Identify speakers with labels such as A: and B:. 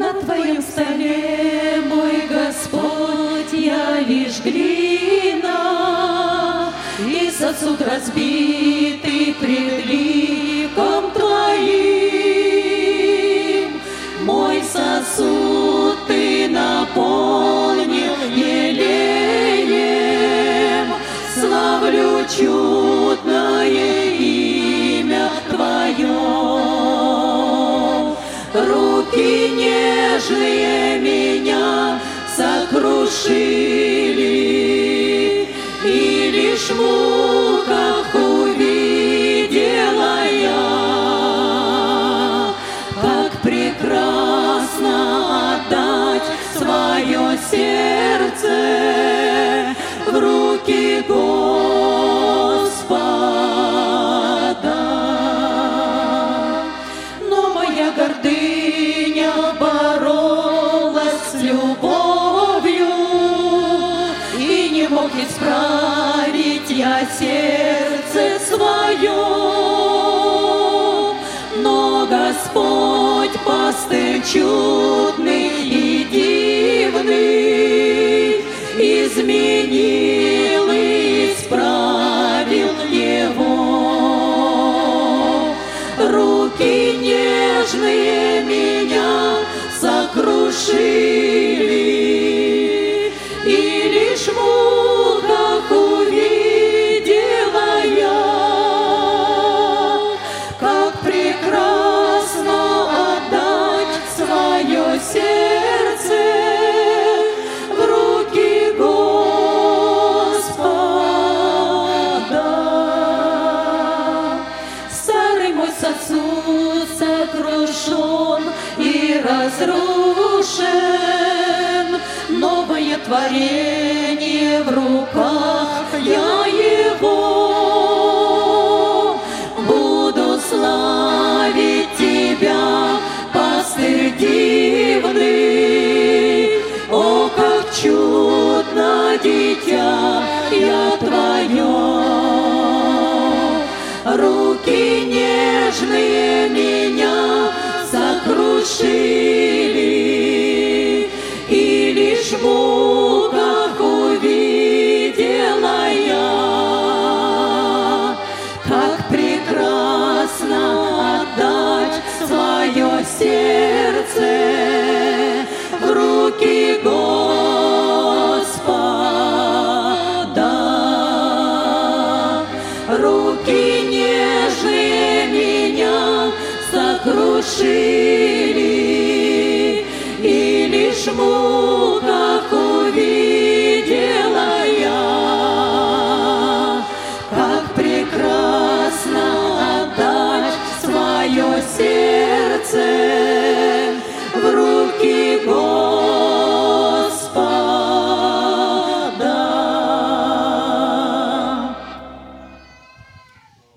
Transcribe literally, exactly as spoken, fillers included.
A: На Твоем столе, мой Господь, я лишь глина, и сосуд разбитый пред ликом Твоим. Мой сосуд Ты наполнил елеем, славлю чудное имя Твое. Руки нежные меня сокрушили, и лишь в муках увидела я, как прекрасно отдать свое сердце в руки Господа. Но моя гордыня боролась с любовью, и не мог исправить я сердце свое. Но Господь, пастырь чудный и дивный, изменил и исправил его. Руки нежные меня сокрушили, и лишь в муках увидела я, как прекрасно отдать свое сердце в руки Господа. Старый мой сосуд сокрушен и разрушен, новое творение в руках я его. Буду славить Тебя, пастырь дивный, о, как чудно дитя я Твое. Руки нежные меня сокрушили, и лишь в муках увидела я, как прекрасно отдать свое сердце в руки Господа. Руки нежные меня сокрушили, и лишь мука